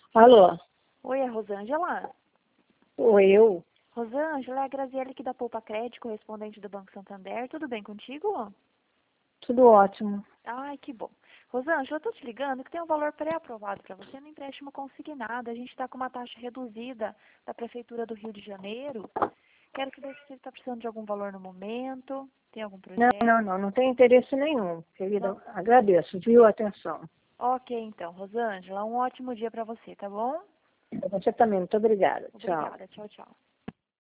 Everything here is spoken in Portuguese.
Alô? Oi, é a Rosângela? Oi, eu? Rosângela, é a Graziele aqui da Poupa Crédito, correspondente do Banco Santander. Tudo bem contigo? Tudo ótimo. Ai, que bom. Rosângela, eu tô te ligando que tem um valor pré-aprovado para você no empréstimo consignado. A gente está com uma taxa reduzida da Prefeitura do Rio de Janeiro. Quero saber se você está precisando de algum valor no momento. Tem algum projeto? Não tem interesse nenhum, querida. Não? Agradeço, viu? Atenção. Ok, então, Rosângela, um ótimo dia para você, tá bom? Você também, muito obrigada. Tchau. Obrigada. Tchau, tchau.